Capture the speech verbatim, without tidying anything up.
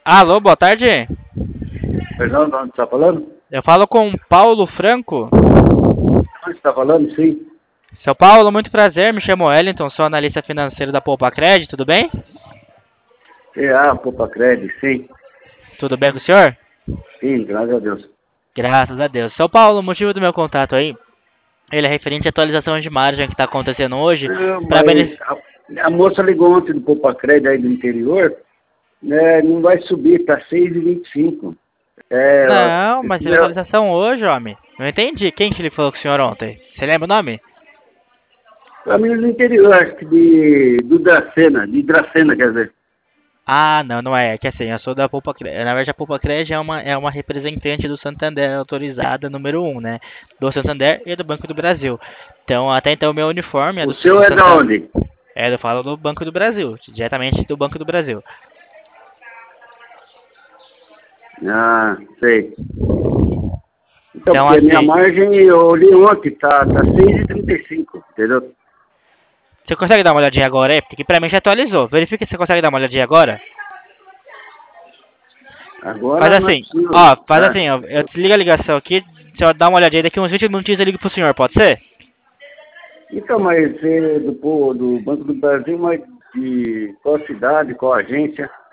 Alô, boa tarde. Perdão, de onde você está falando? Eu falo com Paulo Franco. Onde você está falando, sim. Seu Paulo, muito prazer, me chamo Wellington, sou analista financeiro da Poupa Cred, tudo bem? É, ah, Poupa Cred, sim. Tudo bem com o senhor? Sim, graças a Deus. Graças a Deus. Seu Paulo, o motivo do meu contato aí, ele é referente à atualização de margem que está acontecendo hoje. Não, Pra mas benef... a, a moça ligou ontem do Poupa Cred aí do interior, né, não vai subir, está seis e vinte e cinco. É, ela- Não, mas teve eu- atualização hoje, homem. Não entendi. Quem que ele falou com o senhor ontem? Você lembra o nome? Pra mim do interior, acho que de, do Dracena, de Dracena, quer dizer. Ah, não, não é. É que assim, eu sou da Poupa Cred. Na verdade, a Poupa Cred é uma, é uma representante do Santander autorizada número um, né? Do Santander e do Banco do Brasil. Então, até então, o meu uniforme é O do, seu do é da Santander. onde? É, eu falo do Banco do Brasil, diretamente do Banco do Brasil. Ah, sei. Então, Então, porque a minha assim, margem, eu olhei ontem, tá, tá seis e trinta e cinco, entendeu? você consegue dar uma olhadinha agora, é? Porque pra mim já atualizou. Verifica se você consegue dar uma olhadinha agora. Faz Agora não é assim, possível. ó, faz Ah, assim, ó, eu desligo a ligação aqui, você dá uma olhadinha, daqui uns vinte minutinhos eu ligo pro senhor, pode ser? então, mas é do, pô, do Banco do Brasil, mas de qual cidade, qual agência?